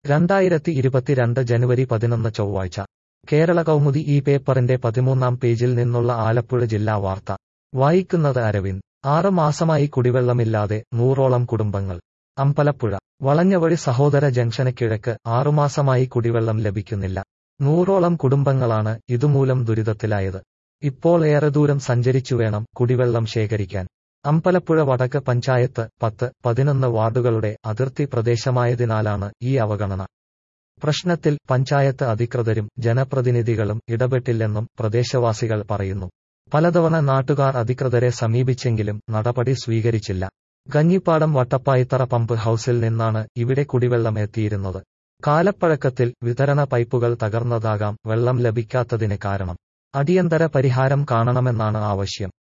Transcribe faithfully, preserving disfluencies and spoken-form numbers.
രണ്ടായിരത്തി ഇരുപത്തിരണ്ട് ജനുവരി പതിനൊന്ന് ചൊവ്വാഴ്ച കേരള കൗമുദി ഈ പേപ്പറിന്റെ പതിമൂന്നാം പേജിൽ നിന്നുള്ള ആലപ്പുഴ ജില്ലാ വാർത്ത വായിക്കുന്നത് അരവിന്ദ്. ആറ് മാസമായി കുടിവെള്ളമില്ലാതെ നൂറോളം കുടുംബങ്ങൾ. അമ്പലപ്പുഴ വളഞ്ഞവഴി സഹോദര ജംഗ്ഷന് കിഴക്ക് ആറുമാസമായി കുടിവെള്ളം ലഭിക്കുന്നില്ല. നൂറോളം കുടുംബങ്ങളാണ് ഇതുമൂലം ദുരിതത്തിലായത്. ഇപ്പോൾ ഏറെ ദൂരം സഞ്ചരിച്ചു വേണം കുടിവെള്ളം ശേഖരിക്കാൻ. അമ്പലപ്പുഴ വടക്ക് പഞ്ചായത്ത് പത്ത് പതിനൊന്ന് വാർഡുകളുടെ അതിർത്തി പ്രദേശമായതിനാലാണ് ഈ അവഗണന. പ്രശ്നത്തിൽ പഞ്ചായത്ത് അധികൃതരും ജനപ്രതിനിധികളും ഇടപെട്ടില്ലെന്നും പ്രദേശവാസികൾ പറയുന്നു. പലതവണ നാട്ടുകാർ അധികൃതരെ സമീപിച്ചെങ്കിലും നടപടി സ്വീകരിച്ചില്ല. കഞ്ഞിപ്പാടം വട്ടപ്പായിത്തറ പമ്പ് ഹൌസിൽ നിന്നാണ് ഇവിടെ കുടിവെള്ളം എത്തിയിരുന്നത്. കാലപ്പഴക്കത്തിൽ വിതരണ പൈപ്പുകൾ തകർന്നതാകാം വെള്ളം ലഭിക്കാത്തതിന് കാരണം. അടിയന്തര പരിഹാരം കാണണമെന്നാണ് ആവശ്യം.